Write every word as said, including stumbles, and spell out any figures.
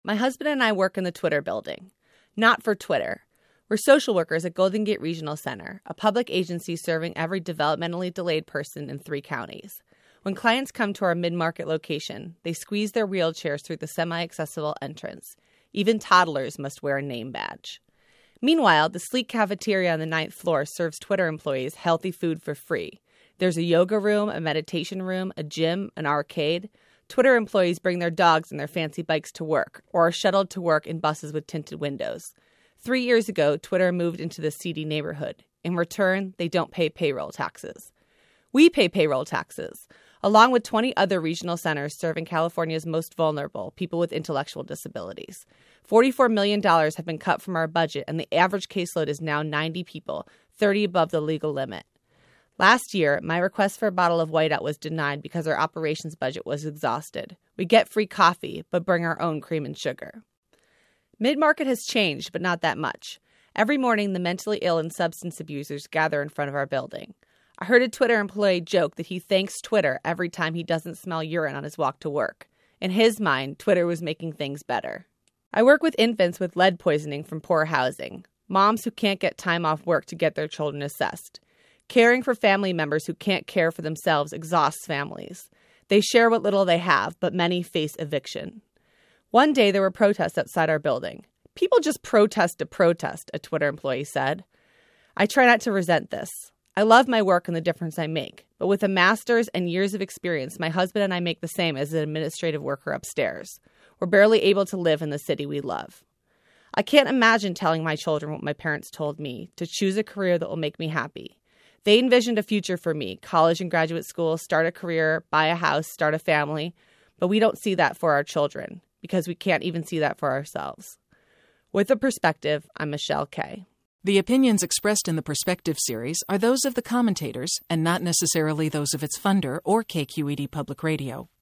My husband and I work in the Twitter building. Not for Twitter. We're social workers at Golden Gate Regional Center, a public agency serving every developmentally delayed person in three counties. When clients come to our mid-market location, they squeeze their wheelchairs through the semi-accessible entrance. Even toddlers must wear a name badge. Meanwhile, the sleek cafeteria on the ninth floor serves Twitter employees healthy food for free. There's a yoga room, a meditation room, a gym, an arcade. Twitter employees bring their dogs and their fancy bikes to work, or are shuttled to work in buses with tinted windows. Three years ago, Twitter moved into the seedy neighborhood. In return, they don't pay payroll taxes. We pay payroll taxes, along with twenty other regional centers serving California's most vulnerable, people with intellectual disabilities. forty-four million dollars have been cut from our budget, and the average caseload is now ninety people, thirty above the legal limit. Last year, my request for a bottle of Whiteout was denied because our operations budget was exhausted. We get free coffee, but bring our own cream and sugar. Mid-market has changed, but not that much. Every morning, the mentally ill and substance abusers gather in front of our building. I heard a Twitter employee joke that he thanks Twitter every time he doesn't smell urine on his walk to work. In his mind, Twitter was making things better. I work with infants with lead poisoning from poor housing, moms who can't get time off work to get their children assessed. Caring for family members who can't care for themselves exhausts families. They share what little they have, but many face eviction. One day there were protests outside our building. People just protest to protest, a Twitter employee said. I try not to resent this. I love my work and the difference I make, but with a master's and years of experience, my husband and I make the same as an administrative worker upstairs. We're barely able to live in the city we love. I can't imagine telling my children what my parents told me, to choose a career that will make me happy. They envisioned a future for me, college and graduate school, start a career, buy a house, start a family, but we don't see that for our children because we can't even see that for ourselves. With a Perspective, I'm Michelle Kay. The opinions expressed in the Perspective series are those of the commentators and not necessarily those of its funder or K Q E D Public Radio.